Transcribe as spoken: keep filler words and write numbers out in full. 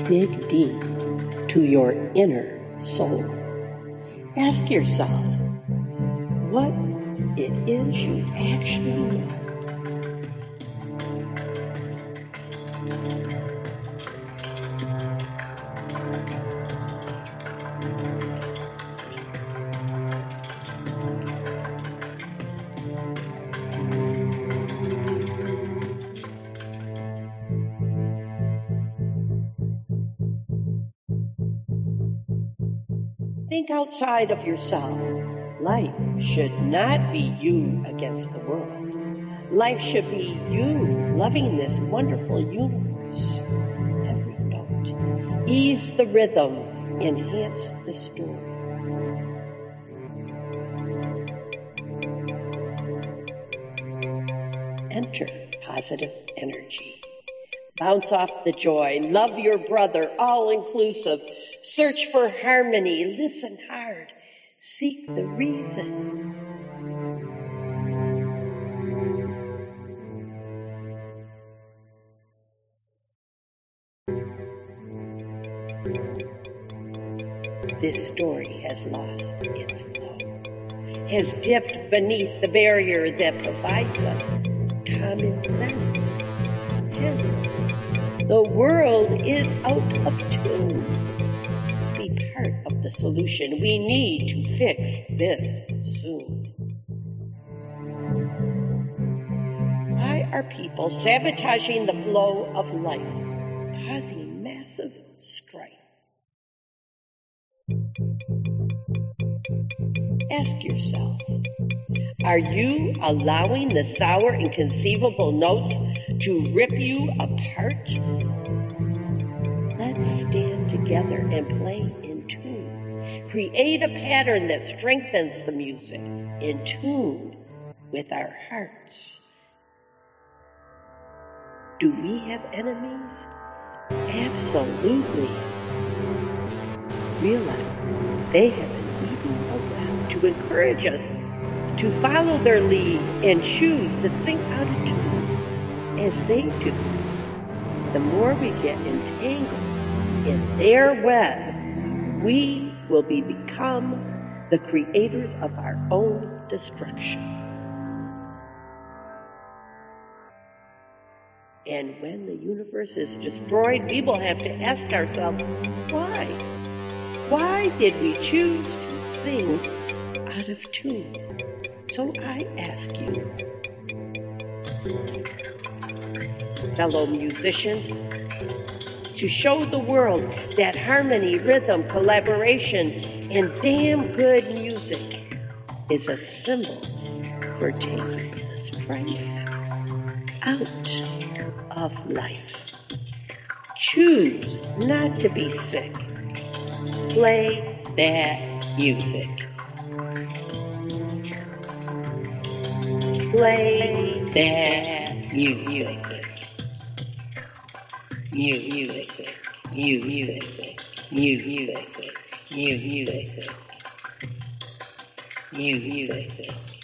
dig deep to your inner soul. Ask yourself what it is you actually know. Think outside of yourself. Life should not be you against the world. Life should be you loving this wonderful universe. Every note. Ease the rhythm. Enhance the story. Enter positive energy. Bounce off the joy. Love your brother, all inclusive. Search for harmony. Listen hard. Seek the reason. This story has lost its flow, has dipped beneath the barrier that provides us common sense. Hence, the world is out of tune. Be part of the solution. We need to fix this soon. Why are people sabotaging the flow of life, causing massive strife? Ask yourself, are you allowing the sour, inconceivable notes to rip you apart? Let's stand together and play in tune. Create a pattern that strengthens the music, in tune with our hearts. Do we have enemies? Absolutely. Realize they have been weaving a web to encourage us to follow their lead and choose to think out of tune as they do. The more we get entangled in their web, we will be become the creators of our own destruction. And when the universe is destroyed, we will have to ask ourselves, why? Why did we choose to sing out of tune? So I ask you, fellow musicians, to show the world that harmony, rhythm, collaboration, and damn good music is a symbol for taking the strife out of life. Choose not to be sick. Play that music. Play that music. New music. New music. New music. New music. New music.